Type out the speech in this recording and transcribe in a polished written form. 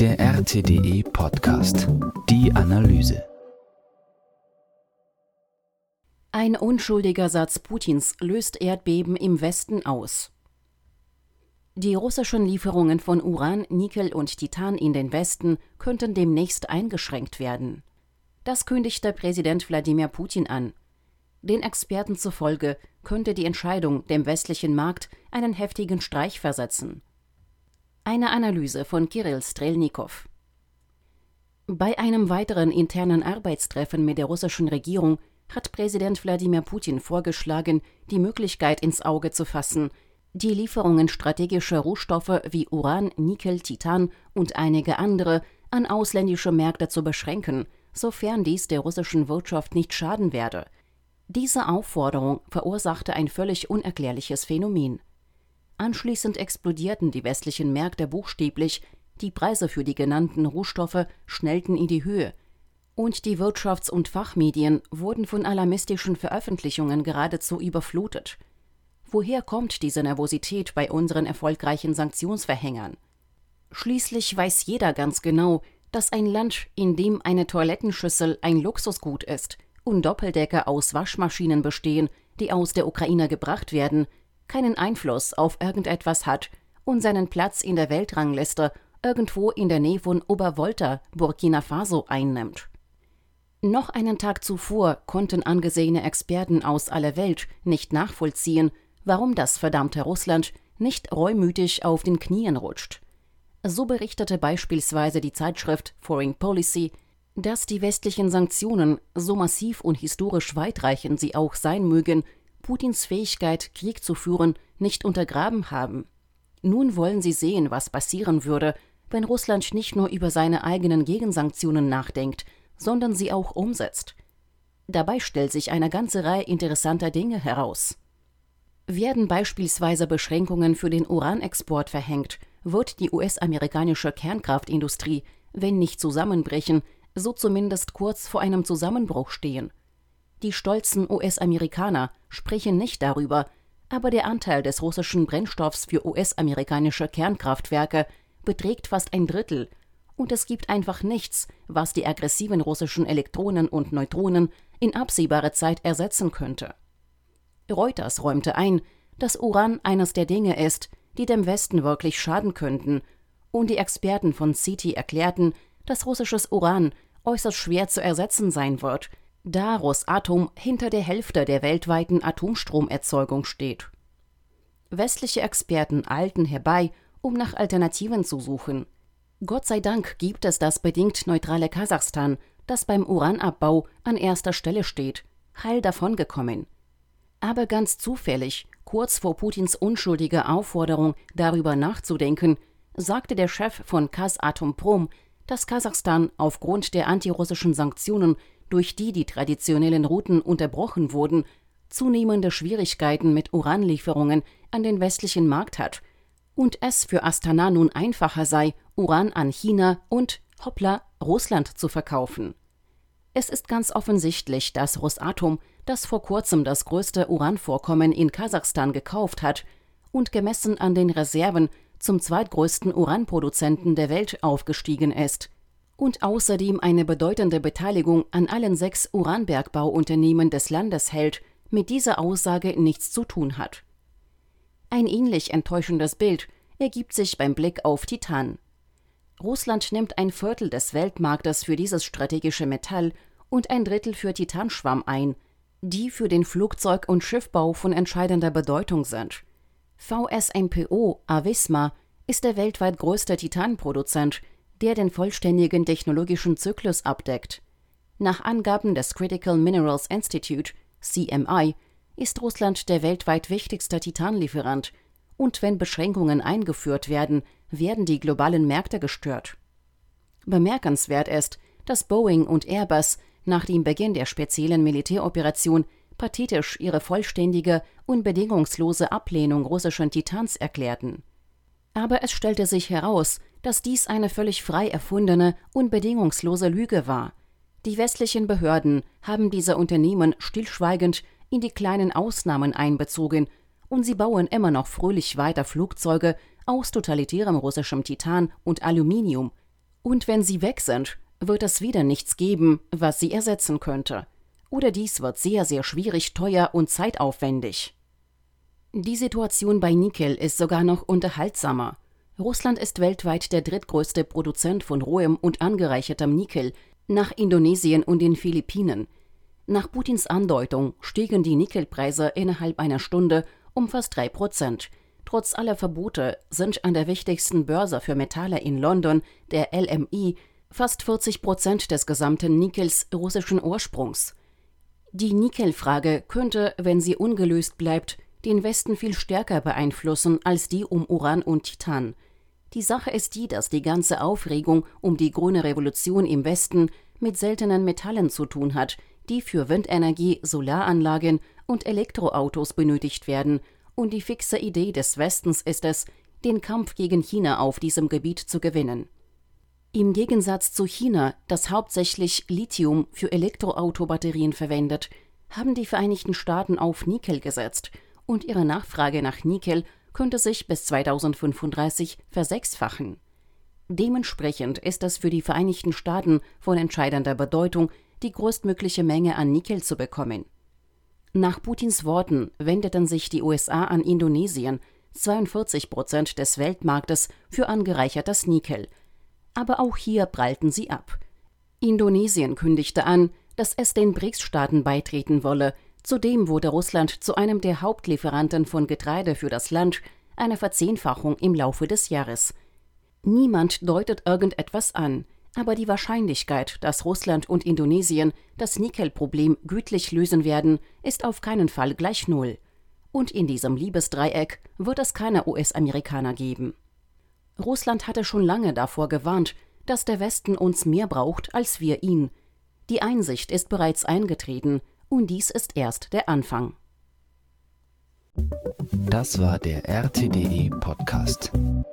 Der RTDE Podcast. Die Analyse. Ein unschuldiger Satz Putins löst Erdbeben im Westen aus. Die russischen Lieferungen von Uran, Nickel und Titan in den Westen könnten demnächst eingeschränkt werden. Das kündigte Präsident Wladimir Putin an. Den Experten zufolge könnte die Entscheidung dem westlichen Markt einen heftigen Streich versetzen. Eine Analyse von Kirill Strelnikow. Bei einem weiteren internen Arbeitstreffen mit der russischen Regierung hat Präsident Wladimir Putin vorgeschlagen, die Möglichkeit ins Auge zu fassen, die Lieferungen strategischer Rohstoffe wie Uran, Nickel, Titan und einige andere an ausländische Märkte zu beschränken, sofern dies der russischen Wirtschaft nicht schaden werde. Diese Aufforderung verursachte ein völlig unerklärliches Phänomen. Anschließend explodierten die westlichen Märkte buchstäblich, die Preise für die genannten Rohstoffe schnellten in die Höhe und die Wirtschafts- und Fachmedien wurden von alarmistischen Veröffentlichungen geradezu überflutet. Woher kommt diese Nervosität bei unseren erfolgreichen Sanktionsverhängern? Schließlich weiß jeder ganz genau, dass ein Land, in dem eine Toilettenschüssel ein Luxusgut ist und Doppeldecker aus Waschmaschinen bestehen, die aus der Ukraine gebracht werden, keinen Einfluss auf irgendetwas hat und seinen Platz in der Weltrangliste irgendwo in der Nähe von Obervolta, Burkina Faso einnimmt. Noch einen Tag zuvor konnten angesehene Experten aus aller Welt nicht nachvollziehen, warum das verdammte Russland nicht reumütig auf den Knien rutscht. So berichtete beispielsweise die Zeitschrift Foreign Policy, dass die westlichen Sanktionen, so massiv und historisch weitreichend sie auch sein mögen, Putins Fähigkeit, Krieg zu führen, nicht untergraben haben. Nun wollen sie sehen, was passieren würde, wenn Russland nicht nur über seine eigenen Gegensanktionen nachdenkt, sondern sie auch umsetzt. Dabei stellt sich eine ganze Reihe interessanter Dinge heraus. Werden beispielsweise Beschränkungen für den Uranexport verhängt, wird die US-amerikanische Kernkraftindustrie, wenn nicht zusammenbrechen, so zumindest kurz vor einem Zusammenbruch stehen. Die stolzen US-Amerikaner sprechen nicht darüber, aber der Anteil des russischen Brennstoffs für US-amerikanische Kernkraftwerke beträgt fast 1/3 und es gibt einfach nichts, was die aggressiven russischen Elektronen und Neutronen in absehbarer Zeit ersetzen könnte. Reuters räumte ein, dass Uran eines der Dinge ist, die dem Westen wirklich schaden könnten, und die Experten von SETI erklärten, dass russisches Uran äußerst schwer zu ersetzen sein wird, da Rosatom hinter der Hälfte der weltweiten Atomstromerzeugung steht. Westliche Experten eilten herbei, um nach Alternativen zu suchen. Gott sei Dank gibt es das bedingt neutrale Kasachstan, das beim Uranabbau an erster Stelle steht, heil davongekommen. Aber ganz zufällig, kurz vor Putins unschuldiger Aufforderung, darüber nachzudenken, sagte der Chef von Kazatomprom, dass Kasachstan aufgrund der antirussischen Sanktionen, durch die die traditionellen Routen unterbrochen wurden, zunehmende Schwierigkeiten mit Uranlieferungen an den westlichen Markt hat und es für Astana nun einfacher sei, Uran an China und, hoppla, Russland zu verkaufen. Es ist ganz offensichtlich, dass Rosatom, das vor kurzem das größte Uranvorkommen in Kasachstan gekauft hat und gemessen an den Reserven zum zweitgrößten Uranproduzenten der Welt aufgestiegen ist und außerdem eine bedeutende Beteiligung an allen 6 Uranbergbauunternehmen des Landes hält, mit dieser Aussage nichts zu tun hat. Ein ähnlich enttäuschendes Bild ergibt sich beim Blick auf Titan. Russland nimmt 1/4 des Weltmarktes für dieses strategische Metall und 1/3 für Titanschwamm ein, die für den Flugzeug- und Schiffbau von entscheidender Bedeutung sind. VSMPO Avisma ist der weltweit größte Titanproduzent, der den vollständigen technologischen Zyklus abdeckt. Nach Angaben des Critical Minerals Institute, CMI, ist Russland der weltweit wichtigste Titanlieferant und wenn Beschränkungen eingeführt werden, werden die globalen Märkte gestört. Bemerkenswert ist, dass Boeing und Airbus nach dem Beginn der speziellen Militäroperation pathetisch ihre vollständige und bedingungslose Ablehnung russischen Titans erklärten. Aber es stellte sich heraus, dass dies eine völlig frei erfundene und bedingungslose Lüge war. Die westlichen Behörden haben diese Unternehmen stillschweigend in die kleinen Ausnahmen einbezogen und sie bauen immer noch fröhlich weiter Flugzeuge aus totalitärem russischem Titan und Aluminium, Und wenn sie weg sind, wird es wieder nichts geben, was sie ersetzen könnte. Oder dies wird sehr, sehr schwierig, teuer und zeitaufwendig. Die Situation bei Nickel ist sogar noch unterhaltsamer. Russland ist weltweit der drittgrößte Produzent von rohem und angereichertem Nickel, nach Indonesien und den Philippinen. Nach Putins Andeutung stiegen die Nickelpreise innerhalb einer Stunde um fast 3%. Trotz aller Verbote sind an der wichtigsten Börse für Metalle in London, der LME, fast 40% des gesamten Nickels russischen Ursprungs. Die Nickelfrage könnte, wenn sie ungelöst bleibt, den Westen viel stärker beeinflussen als die um Uran und Titan. Die Sache ist die, dass die ganze Aufregung um die grüne Revolution im Westen mit seltenen Metallen zu tun hat, die für Windenergie, Solaranlagen und Elektroautos benötigt werden, und die fixe Idee des Westens ist es, den Kampf gegen China auf diesem Gebiet zu gewinnen. Im Gegensatz zu China, das hauptsächlich Lithium für Elektroautobatterien verwendet, haben die Vereinigten Staaten auf Nickel gesetzt, und ihre Nachfrage nach Nickel könnte sich bis 2035 versechsfachen. Dementsprechend ist es für die Vereinigten Staaten von entscheidender Bedeutung, die größtmögliche Menge an Nickel zu bekommen. Nach Putins Worten wendeten sich die USA an Indonesien, 42% des Weltmarktes, für angereichertes Nickel. Aber auch hier prallten sie ab. Indonesien kündigte an, dass es den BRICS-Staaten beitreten wolle. Zudem wurde Russland zu einem der Hauptlieferanten von Getreide für das Land, eine Verzehnfachung im Laufe des Jahres. Niemand deutet irgendetwas an, aber die Wahrscheinlichkeit, dass Russland und Indonesien das Nickelproblem gütlich lösen werden, ist auf keinen Fall gleich null. Und in diesem Liebesdreieck wird es keine US-Amerikaner geben. Russland hatte schon lange davor gewarnt, dass der Westen uns mehr braucht als wir ihn. Die Einsicht ist bereits eingetreten, und dies ist erst der Anfang. Das war der RTDE Podcast.